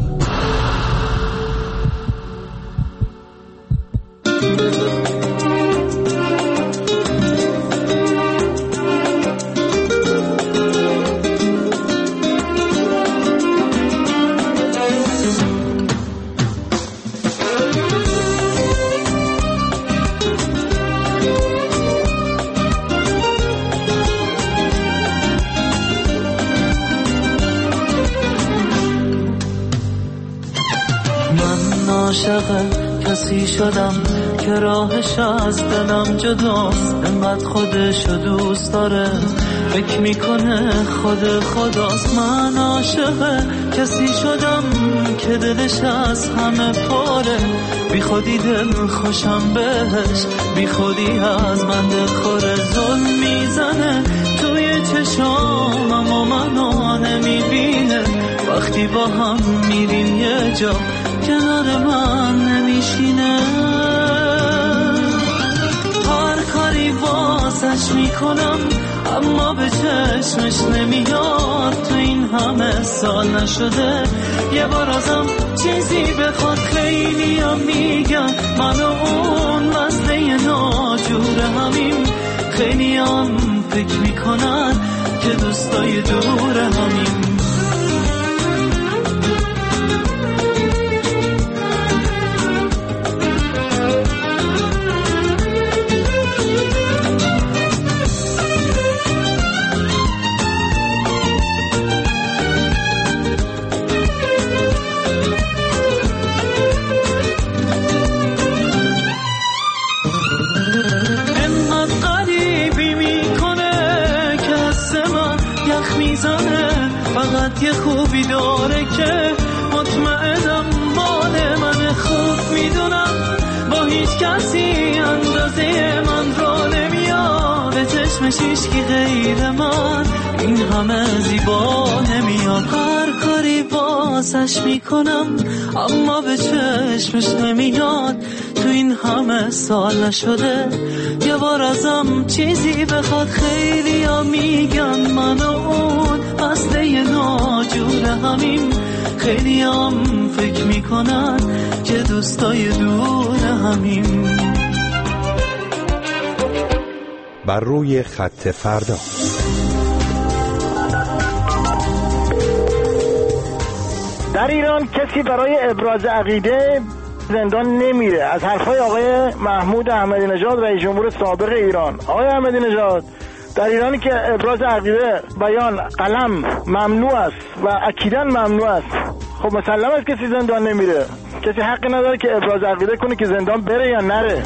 عاشق کسی شدم که راهش از دلم جداست، انقدر خودشو دوست داره فکر میکنه خود خداست. من عاشق کسی شدم که دلش از همه پاره، بی خودی دل خوشم بهش، بی خودی از من دل خوره. ظلم میزنه توی چشامم و منو نمیبینه، وقتی با هم میریم یه جا کنار من نمیشینه. هر کاری واسش میکنم اما به چشمش نمیاد، تو این همه سال نشده یه بار ازم چیزی بخواد. خیلی هم میگن من و اون مسئله ناجور همیم، خیلی هم فکر میکنن که دوستای دور همیم. یه خوبی داره که مطمئنم مال من، خوب میدونم با هیچ کسی اندازه من را نمیاد، به چشمش هیچکی غیر من این همه زیبا نمیاد. هر کاری واسش میکنم اما به چشمش نمیاد، تو این همه سال نشده یه بار ازم چیزی بخواد. خیلی ها میگن من و اون اصله ناجور همیم، خیلی هم فکر میکنن که دوستای دور همیم. بر روی خط فردا. در ایران کسی برای ابراز عقیده زندان نمیره. از حرفای آقای محمود احمدی نژاد رئیس جمهور سابق ایران. آقای احمدی نژاد، در ایرانی که ابراز عقیده، بیان، قلم ممنوع است و اکیداً ممنوع است، خب مسلم است کسی زندان نمیره. کسی حقی نداره که ابراز عقیده کنه که زندان بره یا نره.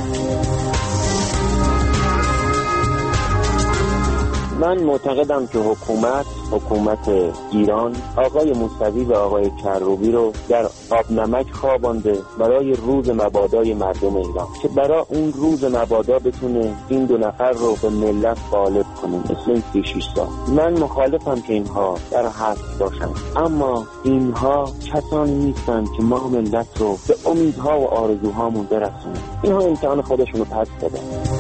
من معتقدم که حکومت ایران آقای موسوی و آقای کروبی رو در آب نمک خوابانده برای روز مبادای مردم ایران، که برای اون روز مبادا بتونه این دو نفر رو به ملت غالب کنه مثل این 36 سال. من مخالفم که اینها در حبس باشن، اما اینها کسانی نیستن که ما ملت رو به امیدها و آرزوهامون برسونن. اینها امتحان خودشون رو پس دادن.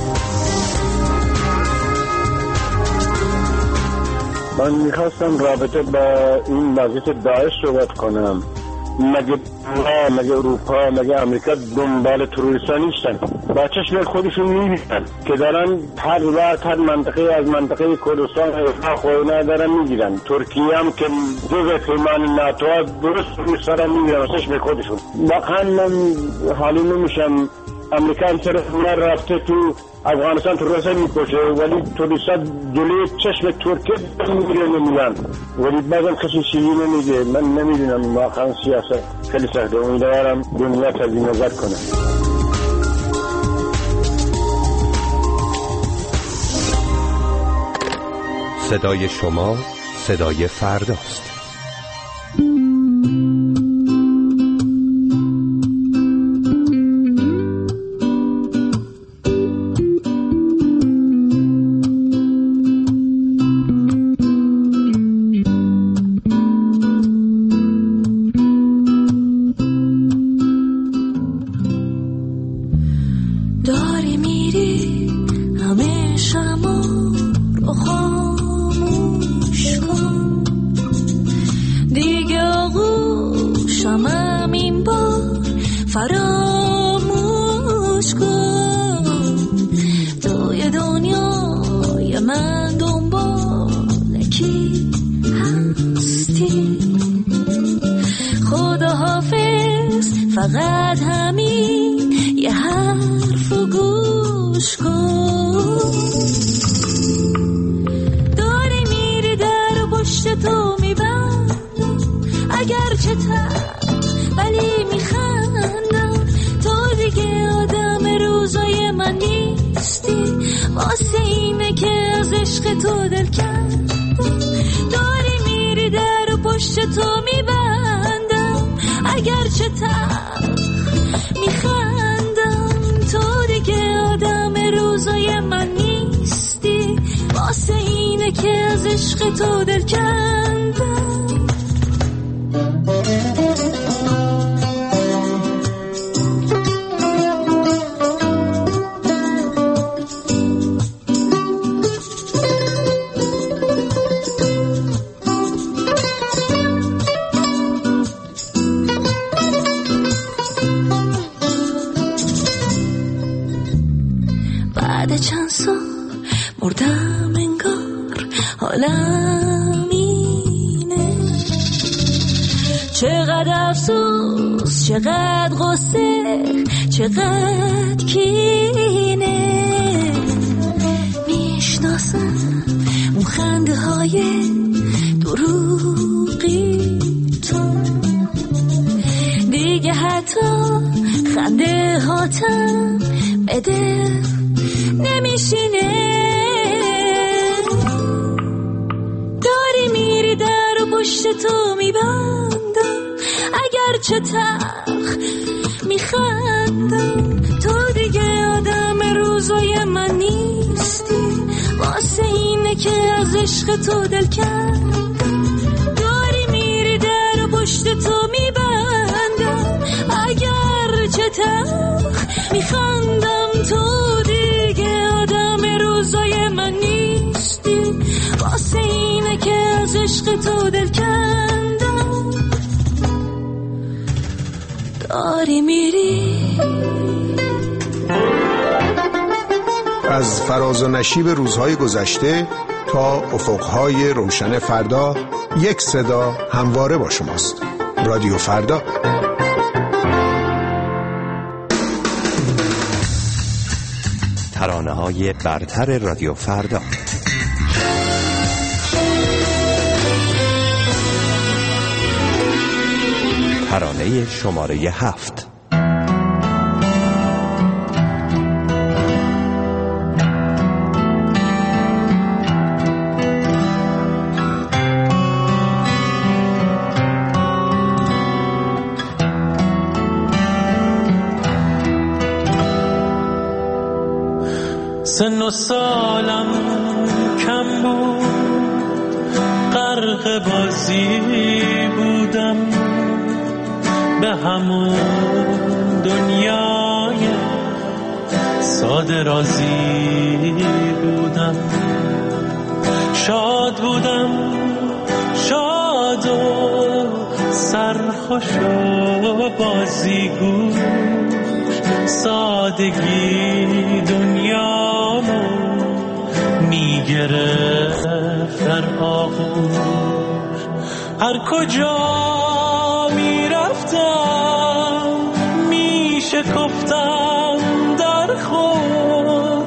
من میخواستم رابطه با این وضعیت داعش صحبت کنم. مگه اروپا، مگه امریکا دنبال تروریستان نیستن؟ با چشم خودشون میبینن که دارن هر وقت هر منطقه از منطقه کردستان خودنا دارن میگیرن. ترکیه هم که جزء پیمان ناتو درست میسارن میگیرن چشم خودشون. واقعا من حالی نمیشم. امریکا هم طرف من رفته تو افغانستان تروریست میکشه، ولی تروریستا جلوی چشم ترکیه میگیرن نمیگن، ولی بعضم کسی چیزی نمیگه. من نمیدونم، واقعا سیاست خیلی سخته. امیدوارم دنیا تزیین نظر کنه. صدای شما صدای فرداست. داری میری همه شما رو خواب گوش کن. داری میری در پشت تو میبندم، اگرچه ولی میخندم. تو دیگه آدم روزای من نیستی، واسه اینه که از عشق تو دل کردم. داری میری در پشت تو میبندم، اگرچه میخندم. تو دیگه آدم روزای من نیستی، واسه اینه که از عشق تو دل کردم. بعد چند سال مردم انگار، حالم اینه. چقدر افسوس، چقدر غصه، چقدر کینه. میشناسم اون خنده های دروغی تو، دیگه حتی خنده هاتم بده نمیشینه. داری میری در پشت تو میبندم، اگرچه تلخ میخندم. تو دیگه آدم روزای من نیستی، واسه اینه که از عشق تو دل کردم. داری میری در پشت تو میبندم، اگرچه تلخ میخندم. تو دیگه آدم روزای من نیستی، واسه اینه که از عشق تو دل کندم. داری میری. از فراز و نشیب روزهای گذشته تا افقهای روشن فردا، یک صدا همواره با شماست. رادیو فردا. ترانه‌های برتر رادیو فردا. ترانه شماره 7. سن و سالم کم بود، غرق بازی بودم، به همون دنیای ساده رازی بودم. شاد بودم، شاد و سرخوش و بازیگوش، سادگی دنیامو میگرفت در آغوش. هر کجا میرفتم میشکفتم در خود،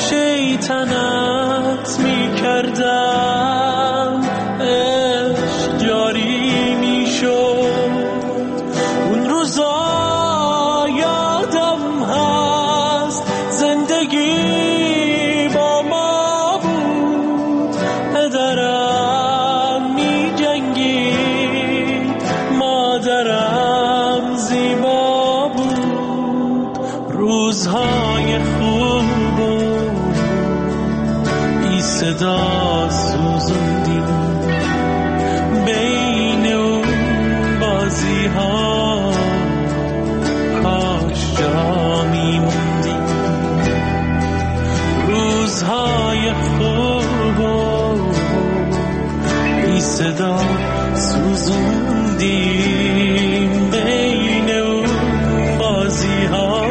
شیطنت میکردم، عشق جاری میشد. اون روزا صدا سوزوندیم بین اون بازی ها، کاش جا میموندیم. روزهای خوب و بی صدا سوزوندیم بین اون بازی ها،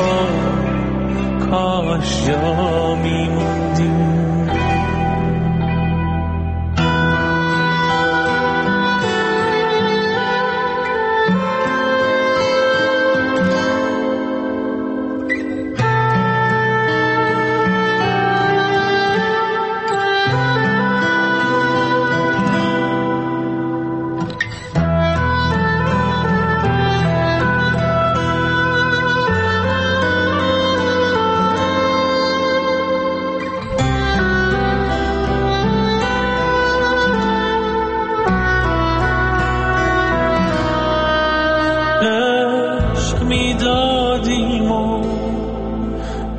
کاش جا میموندیم.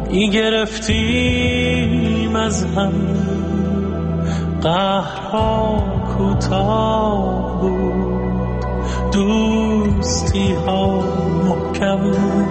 گرفتیم از هم، قهرها کوتاه بود، دوستی ها محکم.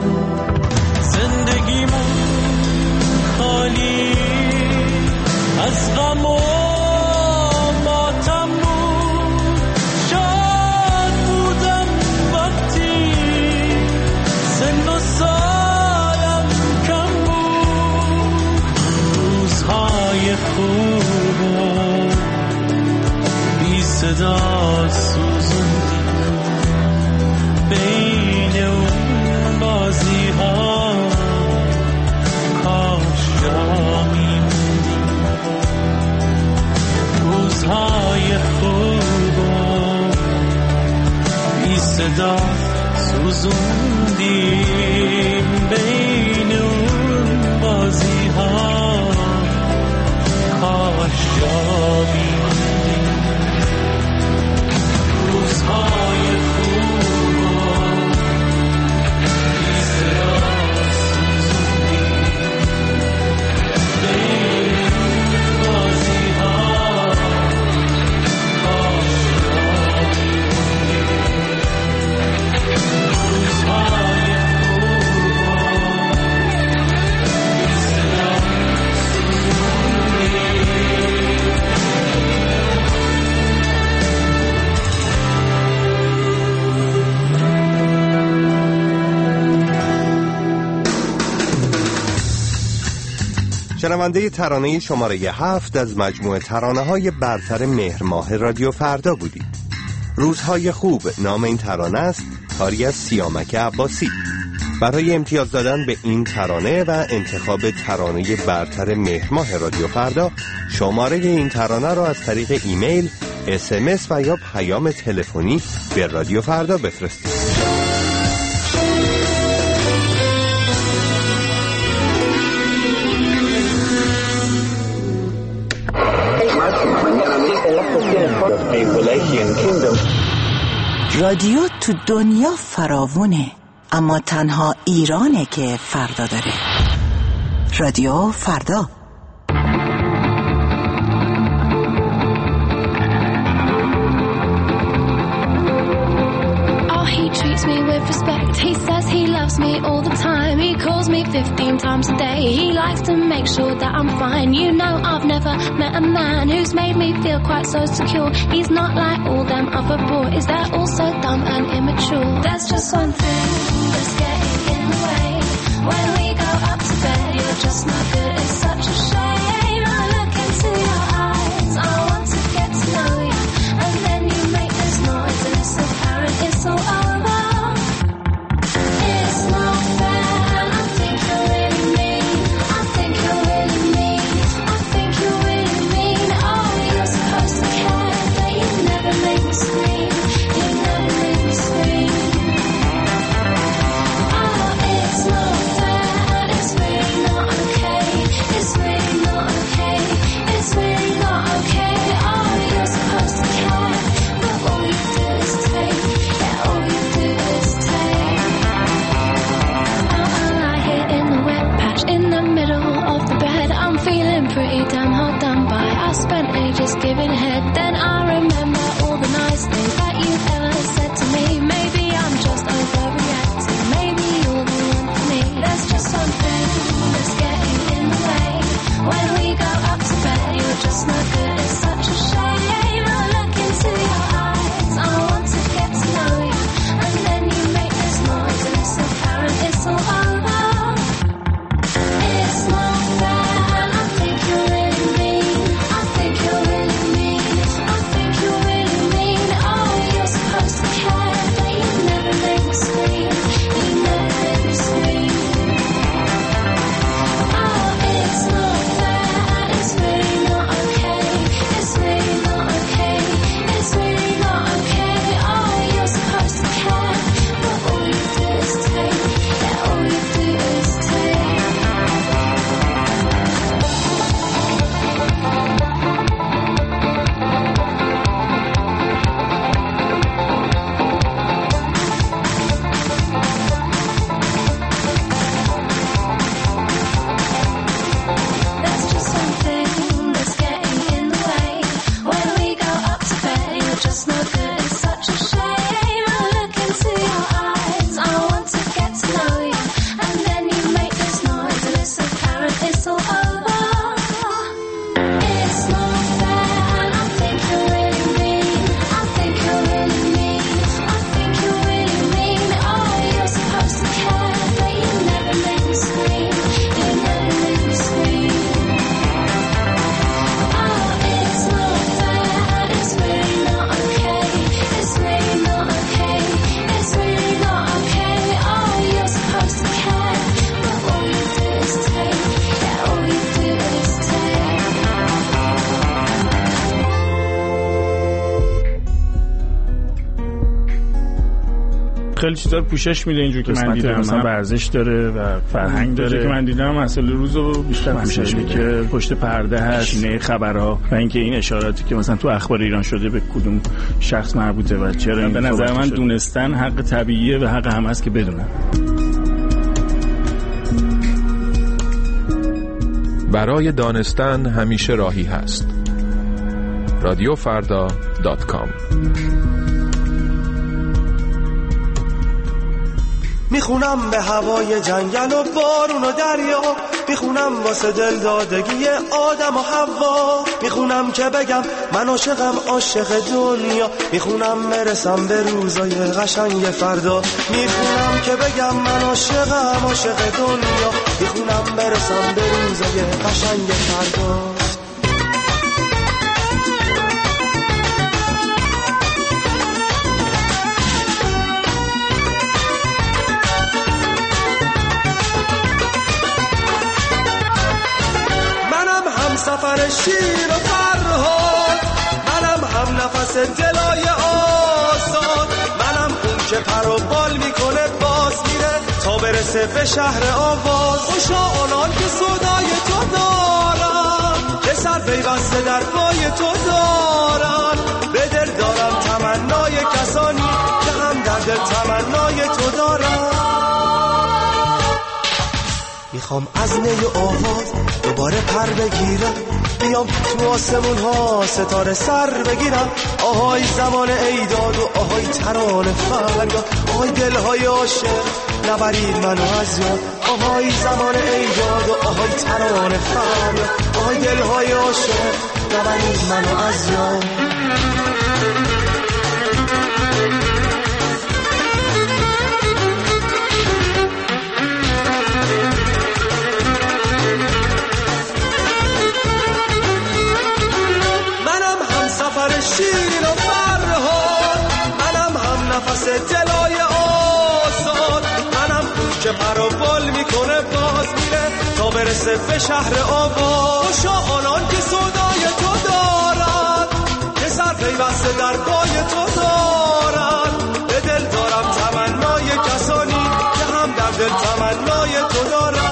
زندگیمون خالی از غم و ماتم بود، شاد بودم وقتی سن و سالم کم بود. روزهای خوبم بی صدا سوزوندیم بین اون بازی ها، کاش جا میموندیم. روزهای خوبم بی صدا سوزوندیم بین اون بازی ها، کاش جا میموندیم. روزهای خوبم بی صدا سوزوندیم بین اون بازی ها، کاش جا میموندیم. روزهای شنونده ترانه شماره 7 از مجموعه ترانه‌های برتر مهر ماه رادیو فردا بودید. روزهای خوب نام این ترانه است، کاری از سیامک عباسی. برای امتیاز دادن به این ترانه و انتخاب ترانه برتر مهر ماه رادیو فردا، شماره این ترانه را از طریق ایمیل، SMS و یا پیام تلفنی به رادیو فردا بفرستید. رادیو تو دنیا فراوونه، اما تنها ایرانه که فردا داره. رادیو فردا. Treats me with respect. He says he loves me all the time. He calls me 15 times a day. He likes to make sure that I'm fine. You know, I've never met a man who's made me feel quite so secure. He's not like all them other boys. They're all so dumb and immature. There's just one thing that's getting in the way. When we go up to bed, you're just not good. It's such a shame. I look into your eyes. I want to get to know you. And then you make this noise and it's apparent it's all over. Giving head, then I remember all the nice things that you've ever said to me. Maybe I'm just overreacting. Maybe you're the one for me. There's just something that's getting in the way. When we go up to bed, you're just not good. It's such a shame. I look into your eyes. I want to get to know you, and then you make this noise, and it's apparent it's all over. It's not fair, and I think you're really mean. I think you're really mean. I think you're خیلی چیزا رو پوشش میده. اینجوری که من دیدم مثلا ورزش داره و فرهنگ داره که من دیدم مسئله روزو بیشتر پوشش میده که پشت پرده هست، شینه خبرها و اینکه این اشاراتی که مثلا تو اخبار ایران شده به کدوم شخص مربوطه و چرا. به نظر من دونستن حق طبیعیه و حق همه است که بدونن. برای دانستن همیشه راهی هست. رادیوفردا.com. میخونم به هوای جنگل و بارون و دریا، میخونم واسه دل دادگی آدم و حوا، میخونم که بگم من عاشق دنیا، میخونم برسم به روزای قشنگ فردا، میخونم که بگم من عاشق دنیا، میخونم برسم به روزای قشنگ فردا. سفر شیر و فرهاد، منم هم نفس دلای آزاد، منم اون که پر و بال میکنه باز میره تا برسه به شهر آواز. خوشا آنان که صدای تو دارن، که سر پیوسته در پای تو دارن، به دل دارم تمنای کسانی که هم در دل تمنای تو دارن. میخوام از نی و آواز دوباره پر بگیرم، بیام تو آسمون ها ستاره سر بگیرم. آهای زمان ایداد و آهای ترانه فریاد، آهای دلهای عاشق نبرید منو از یاد. آهای زمان ایداد و آهای ترانه فریاد، آهای دلهای عاشق نبرید منو از یاد. شیر و فرهاد، منم هم نفس دلای آزاد، منم اون که پر و بال میکنه باز میره تا برسه به شهر آواز. خوشا آنان که صدای تو دارن، که سر پیوسته در پای تو دارن، به دل دارم تمنای کسانی که هم در دل تمنای تو دارن.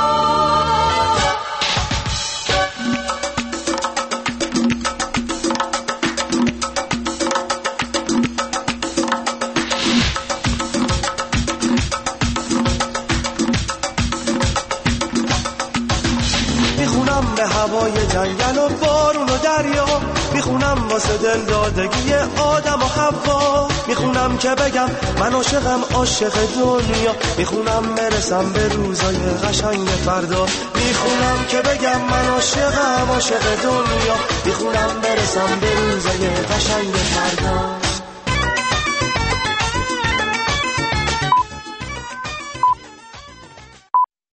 به هوای جنگل و بارون و دریا، میخونم واسه دل دادگی آدم و حوا، میخونم که بگم من عاشق دنیا، میخونم برسم به روزای قشنگ فردا، میخونم که بگم من عاشق دنیا، میخونم برسم به روزای قشنگ فردا.